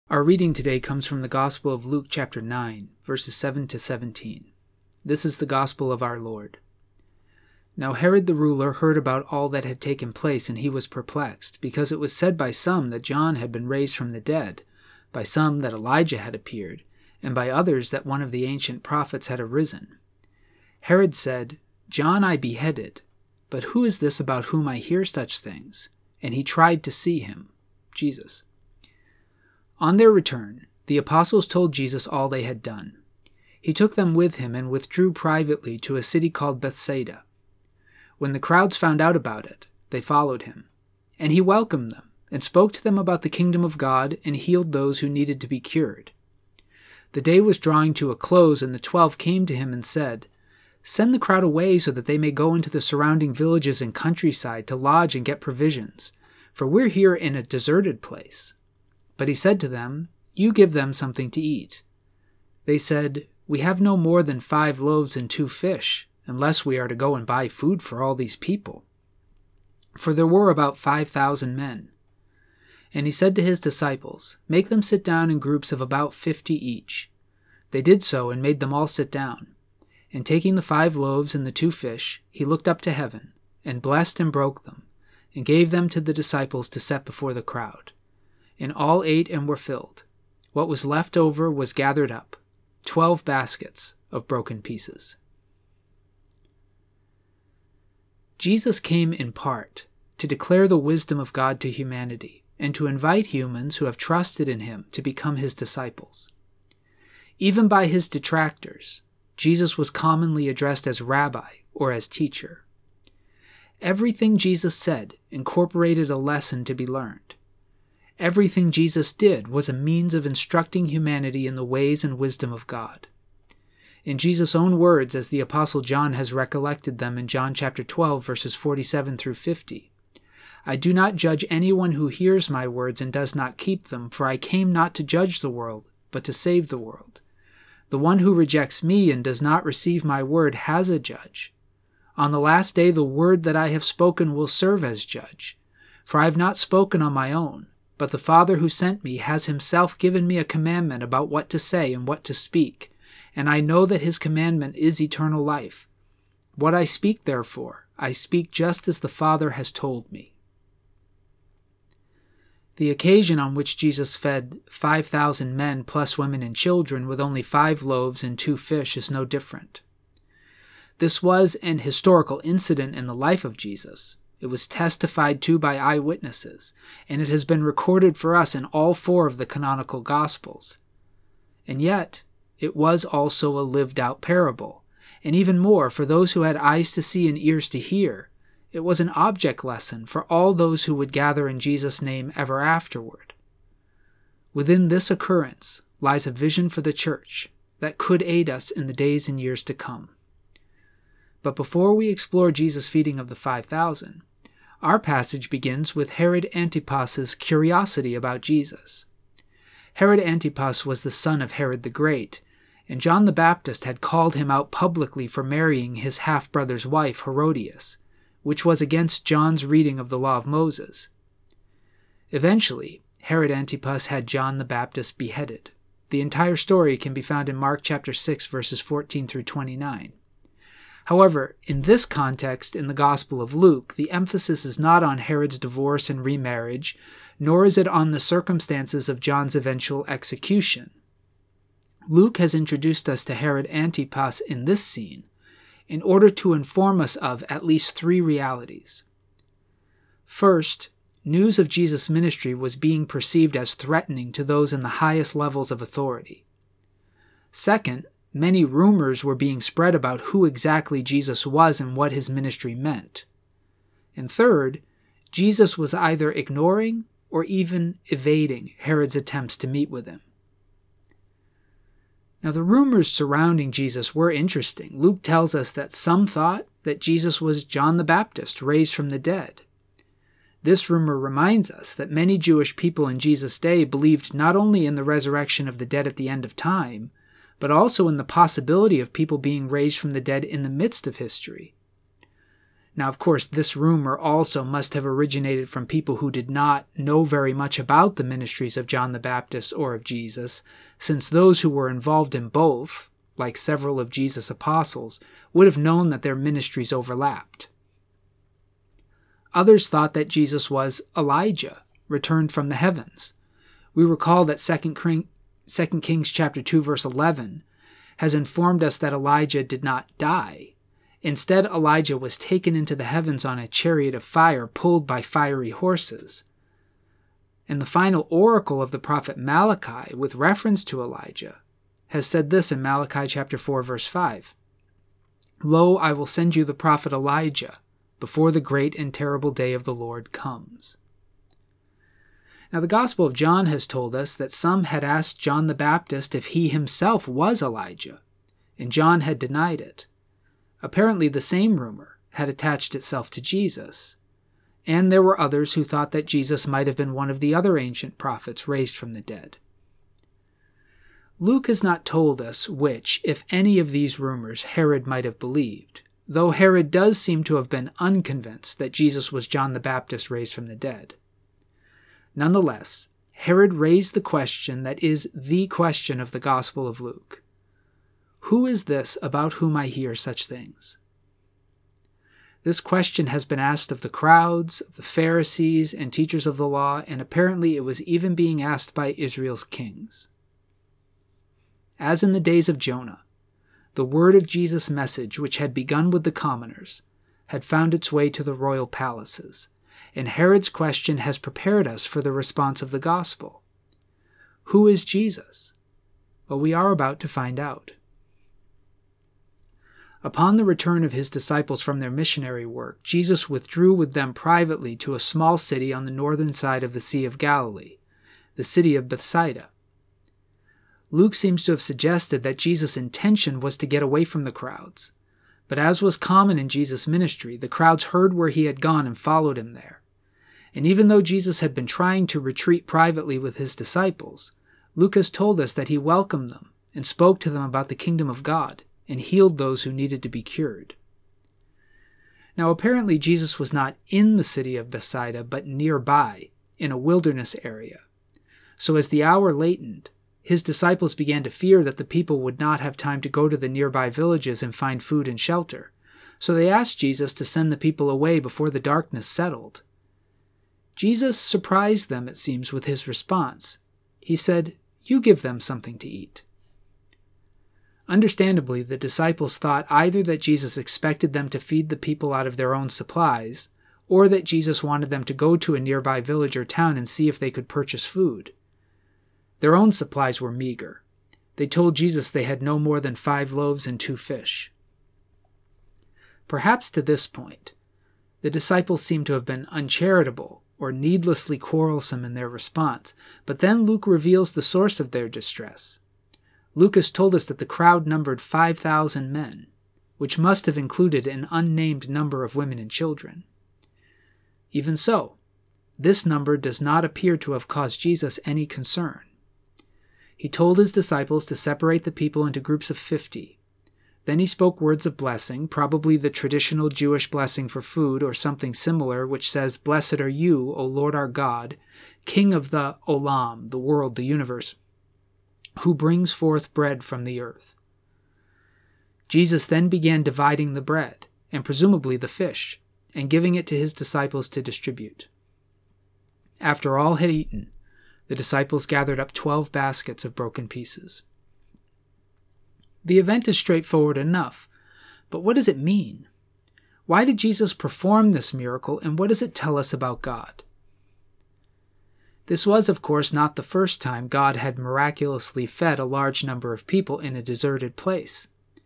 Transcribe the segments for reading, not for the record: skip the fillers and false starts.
Our reading today comes from the Gospel of Luke chapter 9, verses 7 to 17. This is the Gospel of our Lord. Now Herod the ruler heard about all that had taken place, and he was perplexed, because it was said by some that John had been raised from the dead, by some that Elijah had appeared, and by others that one of the ancient prophets had arisen. Herod said, John I beheaded, but who is this about whom I hear such things? And he tried to see him, Jesus. On their return, the apostles told Jesus all they had done. He took them with him and withdrew privately to a city called Bethsaida. When the crowds found out about it, they followed him. And he welcomed them and spoke to them about the kingdom of God and healed those who needed to be cured. The day was drawing to a close, and the 12 came to him and said, Send the crowd away so that they may go into the surrounding villages and countryside to lodge and get provisions, for we're here in a deserted place. But he said to them, You give them something to eat. They said, We have no more than 5 loaves and 2 fish, unless we are to go and buy food for all these people. For there were about 5,000 men. And he said to his disciples, Make them sit down in groups of about 50 each. They did so and made them all sit down. And taking the 5 loaves and the 2 fish, he looked up to heaven, and blessed and broke them, and gave them to the disciples to set before the crowd. And all ate and were filled. What was left over was gathered up, 12 baskets of broken pieces. Jesus came in part to declare the wisdom of God to humanity and to invite humans who have trusted in him to become his disciples. Even by his detractors, Jesus was commonly addressed as rabbi or as teacher. Everything Jesus said incorporated a lesson to be learned. Everything Jesus did was a means of instructing humanity in the ways and wisdom of God. In Jesus' own words, as the Apostle John has recollected them in John chapter 12, verses 47 through 50, I do not judge anyone who hears my words and does not keep them, for I came not to judge the world, but to save the world. The one who rejects me and does not receive my word has a judge. On the last day the word that I have spoken will serve as judge, for I have not spoken on my own, but the Father who sent me has himself given me a commandment about what to say and what to speak, and I know that his commandment is eternal life. What I speak, therefore, I speak just as the Father has told me. The occasion on which Jesus fed 5,000 men plus women and children with only 5 loaves and 2 fish is no different. This was an historical incident in the life of Jesus. It was testified to by eyewitnesses, and it has been recorded for us in all 4 of the canonical Gospels. And yet, it was also a lived-out parable, and even more, for those who had eyes to see and ears to hear, it was an object lesson for all those who would gather in Jesus' name ever afterward. Within this occurrence lies a vision for the Church that could aid us in the days and years to come. But before we explore Jesus' feeding of the 5,000, our passage begins with Herod Antipas's curiosity about Jesus. Herod Antipas was the son of Herod the Great, and John the Baptist had called him out publicly for marrying his half-brother's wife, Herodias, which was against John's reading of the law of Moses. Eventually, Herod Antipas had John the Baptist beheaded. The entire story can be found in Mark chapter 6, verses 14 through 29. However, in this context in the Gospel of Luke, the emphasis is not on Herod's divorce and remarriage, nor is it on the circumstances of John's eventual execution. Luke has introduced us to Herod Antipas in this scene in order to inform us of at least 3 realities. First, news of Jesus' ministry was being perceived as threatening to those in the highest levels of authority. Second, many rumors were being spread about who exactly Jesus was and what his ministry meant. And third, Jesus was either ignoring or even evading Herod's attempts to meet with him. Now, the rumors surrounding Jesus were interesting. Luke tells us that some thought that Jesus was John the Baptist, raised from the dead. This rumor reminds us that many Jewish people in Jesus' day believed not only in the resurrection of the dead at the end of time, but also in the possibility of people being raised from the dead in the midst of history. Now, of course, this rumor also must have originated from people who did not know very much about the ministries of John the Baptist or of Jesus, since those who were involved in both, like several of Jesus' apostles, would have known that their ministries overlapped. Others thought that Jesus was Elijah, returned from the heavens. We recall that 2 Kings chapter 2, verse 11 has informed us that Elijah did not die. Instead, Elijah was taken into the heavens on a chariot of fire pulled by fiery horses. And the final oracle of the prophet Malachi, with reference to Elijah, has said this in Malachi chapter 4, verse 5. "Lo, I will send you the prophet Elijah before the great and terrible day of the Lord comes." Now, the Gospel of John has told us that some had asked John the Baptist if he himself was Elijah, and John had denied it. Apparently, the same rumor had attached itself to Jesus, and there were others who thought that Jesus might have been one of the other ancient prophets raised from the dead. Luke has not told us which, if any, of these rumors Herod might have believed, though Herod does seem to have been unconvinced that Jesus was John the Baptist raised from the dead. Nonetheless, Herod raised the question that is the question of the Gospel of Luke. Who is this about whom I hear such things? This question has been asked of the crowds, of the Pharisees, and teachers of the law, and apparently it was even being asked by Israel's kings. As in the days of Jonah, the word of Jesus' message, which had begun with the commoners, had found its way to the royal palaces, and Herod's question has prepared us for the response of the gospel. Who is Jesus? Well, we are about to find out. Upon the return of his disciples from their missionary work, Jesus withdrew with them privately to a small city on the northern side of the Sea of Galilee, the city of Bethsaida. Luke seems to have suggested that Jesus' intention was to get away from the crowds, but as was common in Jesus' ministry, the crowds heard where he had gone and followed him there. And even though Jesus had been trying to retreat privately with his disciples, Luke has told us that he welcomed them and spoke to them about the kingdom of God, and healed those who needed to be cured. Now, apparently Jesus was not in the city of Bethsaida, but nearby, in a wilderness area. So as the hour latened, his disciples began to fear that the people would not have time to go to the nearby villages and find food and shelter. So they asked Jesus to send the people away before the darkness settled. Jesus surprised them, it seems, with his response. He said, "You give them something to eat." Understandably, the disciples thought either that Jesus expected them to feed the people out of their own supplies, or that Jesus wanted them to go to a nearby village or town and see if they could purchase food. Their own supplies were meager. They told Jesus they had no more than 5 loaves and 2 fish. Perhaps to this point, the disciples seem to have been uncharitable or needlessly quarrelsome in their response, but then Luke reveals the source of their distress. Luke has told us that the crowd numbered 5,000 men, which must have included an unnamed number of women and children. Even so, this number does not appear to have caused Jesus any concern. He told his disciples to separate the people into groups of 50. Then he spoke words of blessing, probably the traditional Jewish blessing for food or something similar, which says, "Blessed are you, O Lord our God, King of the Olam, the world, the universe, who brings forth bread from the earth." Jesus then began dividing the bread, and presumably the fish, and giving it to his disciples to distribute. After all had eaten, the disciples gathered up 12 baskets of broken pieces. The event is straightforward enough, but what does it mean? Why did Jesus perform this miracle, and what does it tell us about God? This was, of course, not the first time God had miraculously fed a large number of people in a deserted place.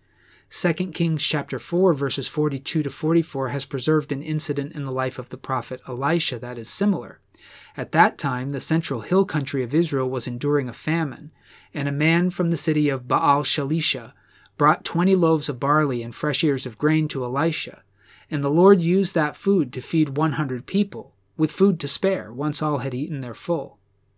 2 Kings chapter 4, verses 42 to 44 has preserved an incident in the life of the prophet Elisha that is similar. At that time, the central hill country of Israel was enduring a famine, and a man from the city of Baal-Shalisha brought 20 loaves of barley and fresh ears of grain to Elisha, and the Lord used that food to feed 100 people, with food to spare once all had eaten their full.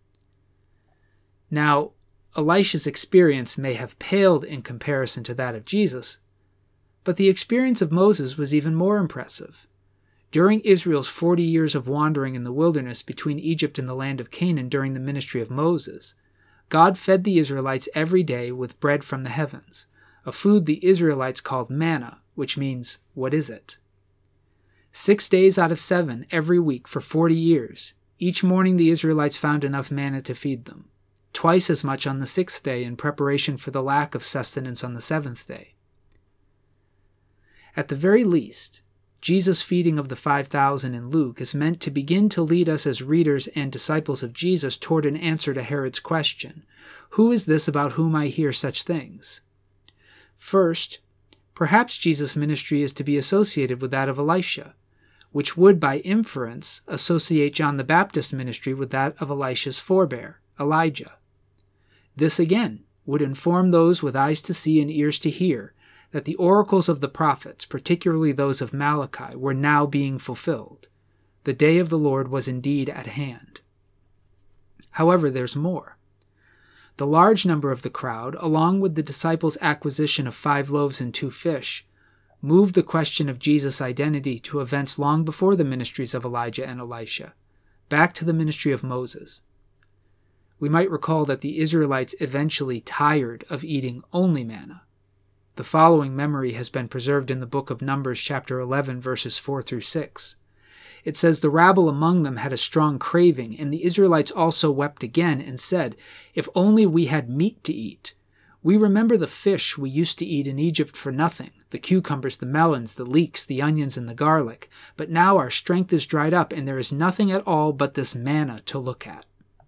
Now, Elisha's experience may have paled in comparison to that of Jesus, but the experience of Moses was even more impressive. During Israel's 40 years of wandering in the wilderness between Egypt and the land of Canaan during the ministry of Moses, God fed the Israelites every day with bread from the heavens, a food the Israelites called manna, which means, what is it? 6 days out of 7 every week for 40 years, each morning the Israelites found enough manna to feed them, twice as much on the 6th day in preparation for the lack of sustenance on the 7th day. At the very least, Jesus' feeding of the 5,000 in Luke is meant to begin to lead us as readers and disciples of Jesus toward an answer to Herod's question, "Who is this about whom I hear such things?" First, perhaps Jesus' ministry is to be associated with that of Elisha, which would by inference associate John the Baptist's ministry with that of Elisha's forebear, Elijah. This again would inform those with eyes to see and ears to hear that the oracles of the prophets, particularly those of Malachi, were now being fulfilled. The day of the Lord was indeed at hand. However, there's more. The large number of the crowd, along with the disciples' acquisition of 5 loaves and 2 fish, moved the question of Jesus' identity to events long before the ministries of Elijah and Elisha, back to the ministry of Moses. We might recall that the Israelites eventually tired of eating only manna. The following memory has been preserved in the book of Numbers chapter 11 verses 4 through 6. It says, "The rabble among them had a strong craving, and the Israelites also wept again and said, 'If only we had meat to eat. We remember the fish we used to eat in Egypt for nothing, the cucumbers, the melons, the leeks, the onions, and the garlic. But now our strength is dried up, and there is nothing at all but this manna to look at.'"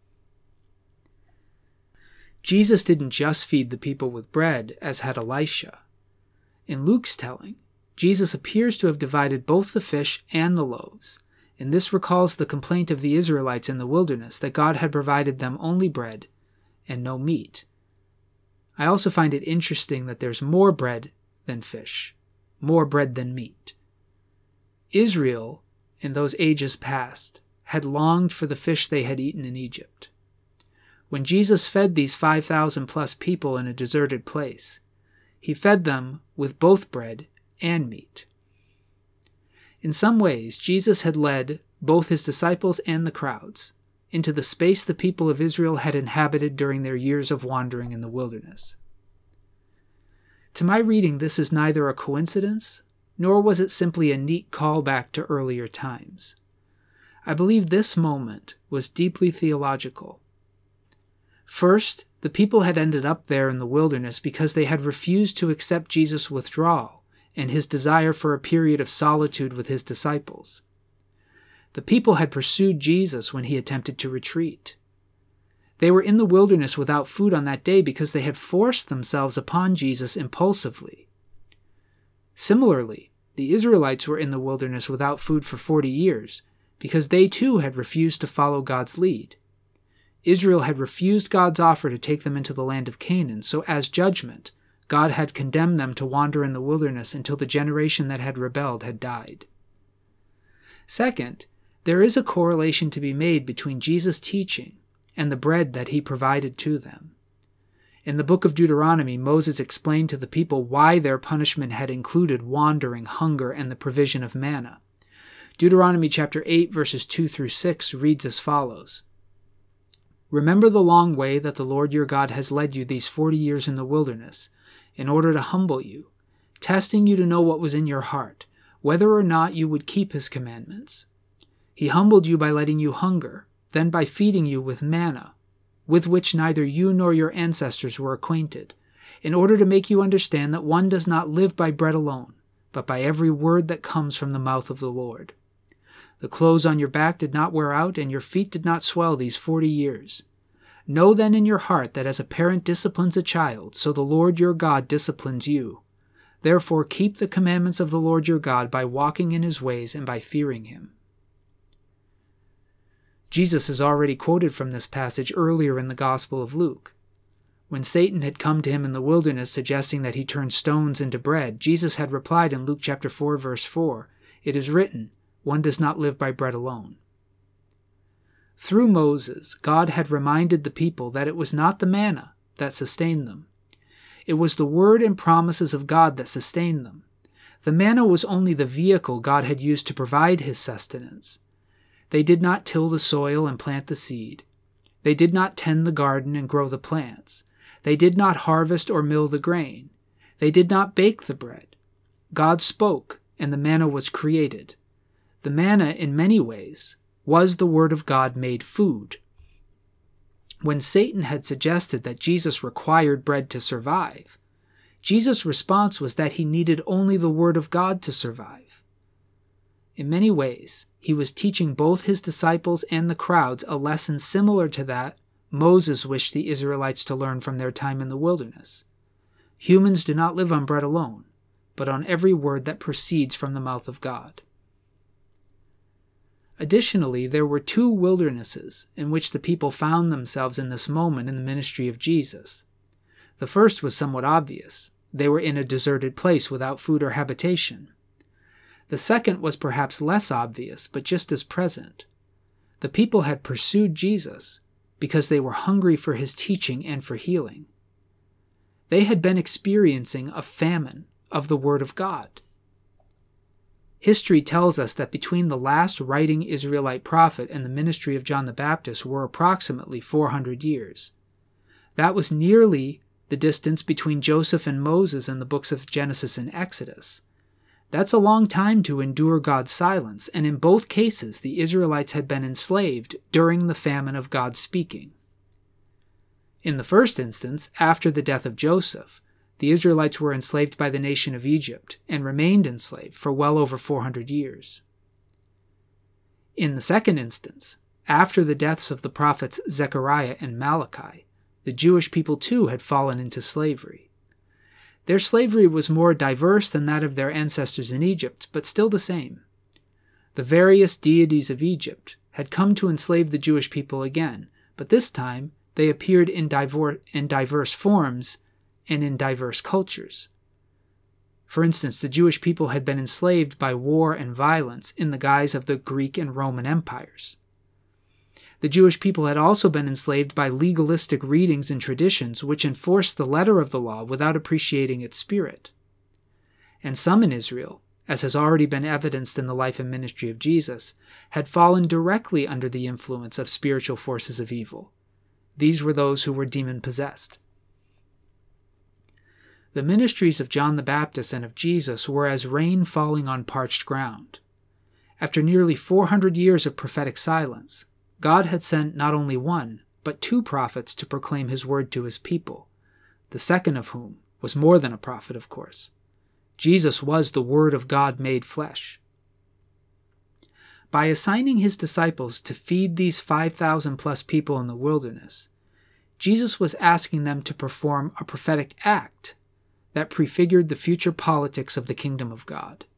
Jesus didn't just feed the people with bread, as had Elisha. In Luke's telling, Jesus appears to have divided both the fish and the loaves, and this recalls the complaint of the Israelites in the wilderness that God had provided them only bread and no meat. I also find it interesting that there's more bread than fish, more bread than meat. Israel, in those ages past, had longed for the fish they had eaten in Egypt. When Jesus fed these 5,000 plus people in a deserted place, he fed them with both bread and meat. In some ways, Jesus had led both his disciples and the crowds into the space the people of Israel had inhabited during their years of wandering in the wilderness. To my reading, this is neither a coincidence, nor was it simply a neat callback to earlier times. I believe this moment was deeply theological. First, the people had ended up there in the wilderness because they had refused to accept Jesus' withdrawal and his desire for a period of solitude with his disciples. The people had pursued Jesus when he attempted to retreat. They were in the wilderness without food on that day because they had forced themselves upon Jesus impulsively. Similarly, the Israelites were in the wilderness without food for 40 years because they too had refused to follow God's lead. Israel had refused God's offer to take them into the land of Canaan, so as judgment, God had condemned them to wander in the wilderness until the generation that had rebelled had died. Second, there is a correlation to be made between Jesus' teaching and the bread that he provided to them. In the book of Deuteronomy, Moses explained to the people why their punishment had included wandering, hunger, and the provision of manna. Deuteronomy chapter 8, verses 2 through 6 reads as follows. "Remember the long way that the Lord your God has led you these 40 years in the wilderness, in order to humble you, testing you to know what was in your heart, whether or not you would keep his commandments. He humbled you by letting you hunger, then by feeding you with manna, with which neither you nor your ancestors were acquainted, in order to make you understand that one does not live by bread alone, but by every word that comes from the mouth of the Lord. The clothes on your back did not wear out, and your feet did not swell these 40 years. Know then in your heart that as a parent disciplines a child, so the Lord your God disciplines you. Therefore keep the commandments of the Lord your God by walking in his ways and by fearing him." Jesus has already quoted from this passage earlier in the Gospel of Luke. When Satan had come to him in the wilderness suggesting that he turn stones into bread, Jesus had replied in Luke chapter 4, verse 4, "It is written, one does not live by bread alone." Through Moses, God had reminded the people that it was not the manna that sustained them. It was the word and promises of God that sustained them. The manna was only the vehicle God had used to provide his sustenance. They did not till the soil and plant the seed. They did not tend the garden and grow the plants. They did not harvest or mill the grain. They did not bake the bread. God spoke, and the manna was created. The manna, in many ways, was the Word of God made food. When Satan had suggested that Jesus required bread to survive, Jesus' response was that he needed only the Word of God to survive. In many ways, he was teaching both his disciples and the crowds a lesson similar to that Moses wished the Israelites to learn from their time in the wilderness. Humans do not live on bread alone, but on every word that proceeds from the mouth of God. Additionally, there were two wildernesses in which the people found themselves in this moment in the ministry of Jesus. The first was somewhat obvious. They were in a deserted place without food or habitation. The second was perhaps less obvious, but just as present. The people had pursued Jesus because they were hungry for his teaching and for healing. They had been experiencing a famine of the Word of God. History tells us that between the last writing Israelite prophet and the ministry of John the Baptist were approximately 400 years. That was nearly the distance between Joseph and Moses in the books of Genesis and Exodus. That's a long time to endure God's silence, and in both cases the Israelites had been enslaved during the famine of God's speaking. In the first instance, after the death of Joseph, the Israelites were enslaved by the nation of Egypt and remained enslaved for well over 400 years. In the second instance, after the deaths of the prophets Zechariah and Malachi, the Jewish people too had fallen into slavery. Their slavery was more diverse than that of their ancestors in Egypt, but still the same. The various deities of Egypt had come to enslave the Jewish people again, but this time they appeared in diverse forms and in diverse cultures. For instance, the Jewish people had been enslaved by war and violence in the guise of the Greek and Roman empires. The Jewish people had also been enslaved by legalistic readings and traditions which enforced the letter of the law without appreciating its spirit. And some in Israel, as has already been evidenced in the life and ministry of Jesus, had fallen directly under the influence of spiritual forces of evil. These were those who were demon-possessed. The ministries of John the Baptist and of Jesus were as rain falling on parched ground. After nearly 400 years of prophetic silence, God had sent not only one, but two prophets to proclaim his word to his people, the second of whom was more than a prophet, of course. Jesus was the Word of God made flesh. By assigning his disciples to feed these 5,000 plus people in the wilderness, Jesus was asking them to perform a prophetic act that prefigured the future politics of the kingdom of God.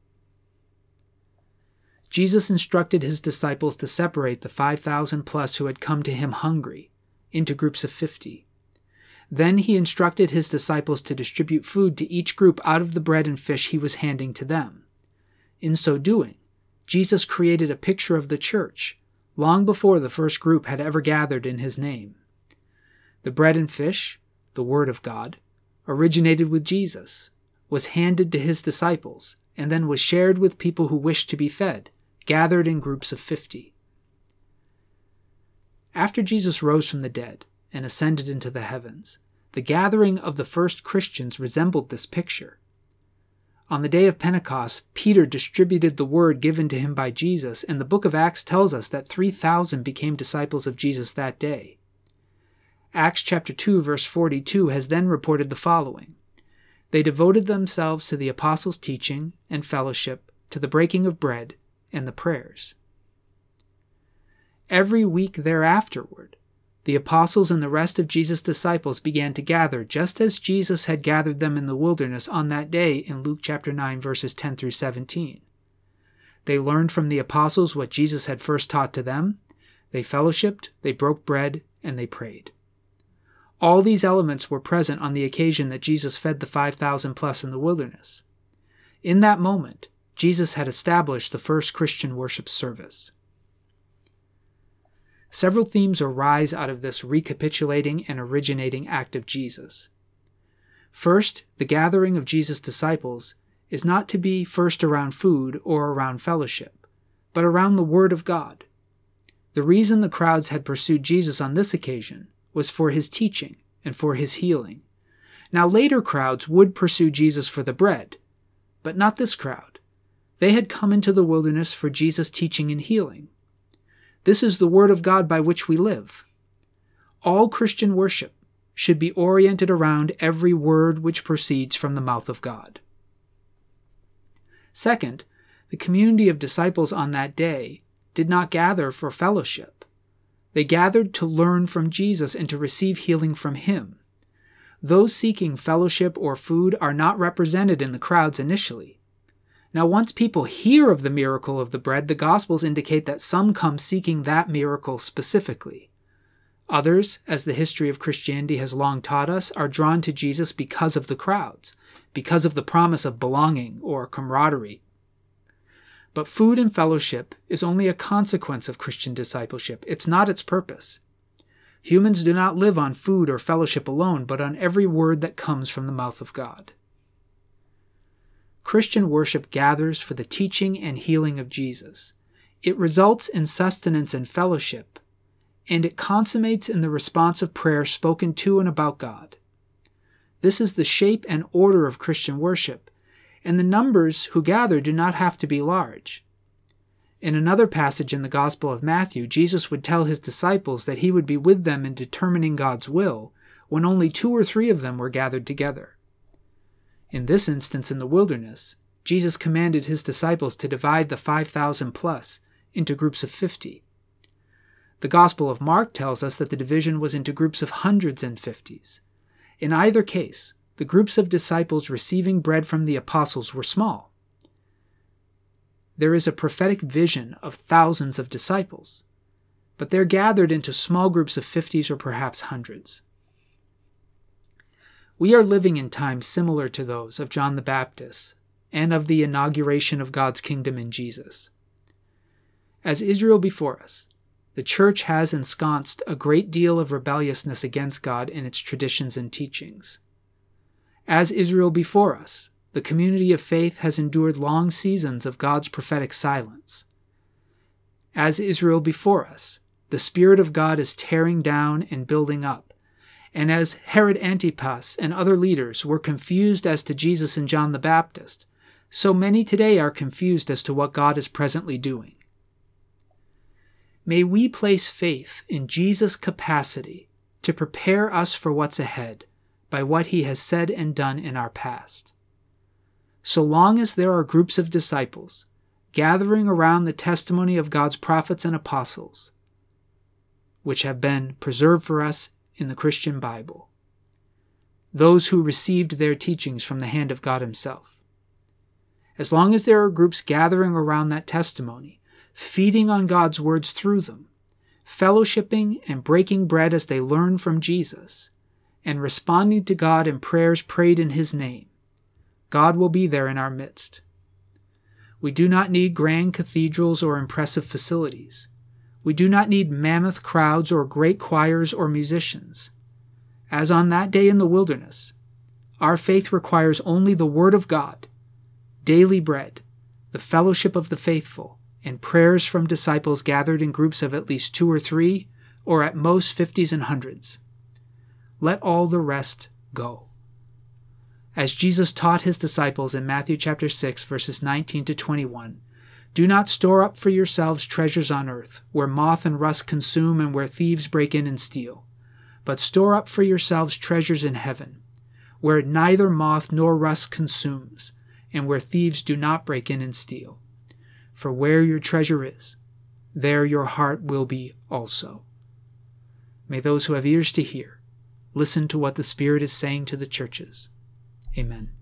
Jesus instructed his disciples to separate the 5,000 plus who had come to him hungry into groups of 50. Then he instructed his disciples to distribute food to each group out of the bread and fish he was handing to them. In so doing, Jesus created a picture of the church long before the first group had ever gathered in his name. The bread and fish, the Word of God, originated with Jesus, was handed to his disciples, and then was shared with people who wished to be fed, gathered in groups of 50. After Jesus rose from the dead and ascended into the heavens, the gathering of the first Christians resembled this picture. On the day of Pentecost, Peter distributed the word given to him by Jesus, and the book of Acts tells us that 3,000 became disciples of Jesus that day. Acts chapter 2, verse 42 has then reported the following. They devoted themselves to the apostles' teaching and fellowship, to the breaking of bread and the prayers. Every week thereafterward, the apostles and the rest of Jesus' disciples began to gather, just as Jesus had gathered them in the wilderness on that day in Luke chapter 9, verses 10 through 17. They learned from the apostles what Jesus had first taught to them. They fellowshiped, they broke bread, and they prayed. All these elements were present on the occasion that Jesus fed the 5,000 plus in the wilderness. In that moment, Jesus had established the first Christian worship service. Several themes arise out of this recapitulating and originating act of Jesus. First, the gathering of Jesus' disciples is not to be first around food or around fellowship, but around the Word of God. The reason the crowds had pursued Jesus on this occasion was for his teaching and for his healing. Now later crowds would pursue Jesus for the bread, but not this crowd. They had come into the wilderness for Jesus' teaching and healing. This is the Word of God by which we live. All Christian worship should be oriented around every word which proceeds from the mouth of God. Second, the community of disciples on that day did not gather for fellowship. They gathered to learn from Jesus and to receive healing from him. Those seeking fellowship or food are not represented in the crowds initially. Now, once people hear of the miracle of the bread, the Gospels indicate that some come seeking that miracle specifically. Others, as the history of Christianity has long taught us, are drawn to Jesus because of the crowds, because of the promise of belonging or camaraderie. But food and fellowship is only a consequence of Christian discipleship. It's not its purpose. Humans do not live on food or fellowship alone, but on every word that comes from the mouth of God. Christian worship gathers for the teaching and healing of Jesus. It results in sustenance and fellowship, and it consummates in the responsive prayer spoken to and about God. This is the shape and order of Christian worship, and the numbers who gather do not have to be large. In another passage in the Gospel of Matthew, Jesus would tell his disciples that he would be with them in determining God's will when only 2 or 3 of them were gathered together. In this instance in the wilderness, Jesus commanded his disciples to divide the 5,000 plus into groups of 50. The Gospel of Mark tells us that the division was into groups of hundreds and fifties. In either case, the groups of disciples receiving bread from the apostles were small. There is a prophetic vision of thousands of disciples, but they're gathered into small groups of 50s or perhaps hundreds. We are living in times similar to those of John the Baptist and of the inauguration of God's kingdom in Jesus. As Israel before us, the church has ensconced a great deal of rebelliousness against God in its traditions and teachings. As Israel before us, the community of faith has endured long seasons of God's prophetic silence. As Israel before us, the Spirit of God is tearing down and building up. And as Herod Antipas and other leaders were confused as to Jesus and John the Baptist, so many today are confused as to what God is presently doing. May we place faith in Jesus' capacity to prepare us for what's ahead by what he has said and done in our past. So long as there are groups of disciples gathering around the testimony of God's prophets and apostles, which have been preserved for us in the Christian Bible, those who received their teachings from the hand of God himself. As long as there are groups gathering around that testimony, feeding on God's words through them, fellowshipping and breaking bread as they learn from Jesus, and responding to God in prayers prayed in his name, God will be there in our midst. We do not need grand cathedrals or impressive facilities. We do not need mammoth crowds or great choirs or musicians. As on that day in the wilderness, our faith requires only the Word of God, daily bread, the fellowship of the faithful, and prayers from disciples gathered in groups of at least 2 or 3, or at most 50s and hundreds. Let all the rest go. As Jesus taught his disciples in Matthew chapter 6, verses 19 to 21, do not store up for yourselves treasures on earth, where moth and rust consume and where thieves break in and steal. But store up for yourselves treasures in heaven, where neither moth nor rust consumes, and where thieves do not break in and steal. For where your treasure is, there your heart will be also. May those who have ears to hear listen to what the Spirit is saying to the churches. Amen.